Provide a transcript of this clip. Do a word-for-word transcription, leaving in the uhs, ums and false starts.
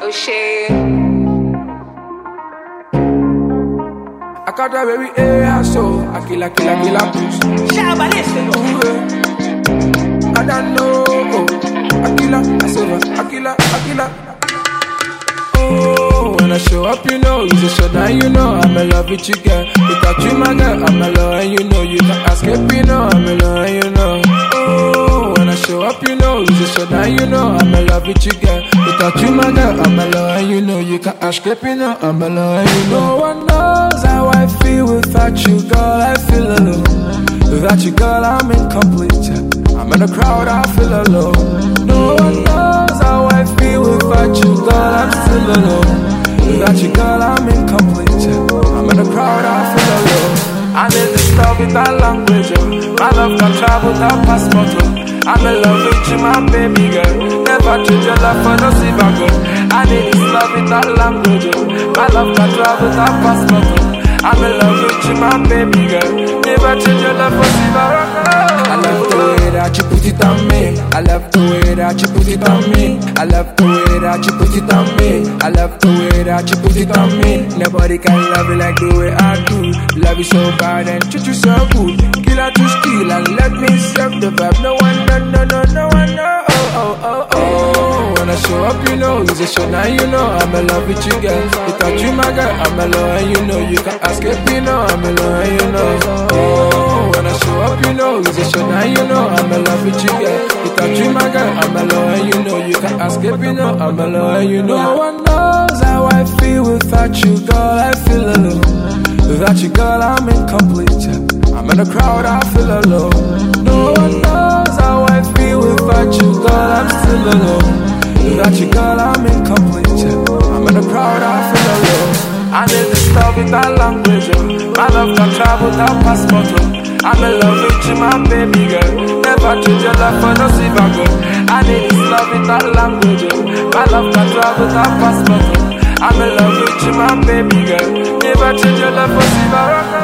Oh shit. I got that baby air, so I kill, I kill, I kill, I push. I don't know. I kill, I save her. I kill, I kill. Oh, when I show up, you know, it's a showdown, you know, I'm in love with you, girl. Without you, my girl, I'm alone, and you know, you can't escape, you know, I'm alone, and you know. Oh, when I show up, you know, it's a showdown, you know, I'm in love with you, girl. Without you, my girl, I'm alone, and you know, you can't escape, you know, I'm alone, and you know. No one knows how I feel without you, girl, I feel alone. Without you, girl, I'm incomplete. I'm in the crowd, I feel alone. No one knows how I feel without you, girl, I'm still alone. Without you, girl, I'm incomplete. I'm in the crowd, I feel alone. I need this love without language. My love can travel without passport. I'm in love with you, my baby girl. Never trade your love for no silver girl. I need this love without language. My love can travel without passport. I'm in love with you, my baby girl. Never change your love for silver girl. I love the way that you put it on me. I love the way that you put it on me. I love the way that you put it on me. I love the way that you put it on me. Nobody can love you like the way I do. Love you so bad and treat you so good. Kill her to steal and let me serve the vibe. No one, no, no, no, no one, no. Oh, oh, oh, oh. When I show up, you know, it's a show now, you know, I'm in love with you, girl. Without you, my girl, I'm alone, and you know, you can't escape, you know, I'm alone, and you know. Oh, when I show up, you know, it's a show now, you know, I'm in love with you, girl. Without you, my girl, I'm alone, and you know, you can't escape, you know, I'm alone, and you know. No one knows how I feel without you, girl, I feel alone. Without you, girl, I'm incomplete. I'm in the crowd, I feel alone. No one knows how I feel without you, girl, I'm still alone. Without you, girl, I'm incomplete. I'm in the crowd, I feel alone. I need this love without language. My love can travel without passport. I'm in love with you, my baby girl. Never trade your love for no silver girl. I need this love without language. My love can travel without passport. I'm in love with you, my baby girl. Never change your love for silver girl.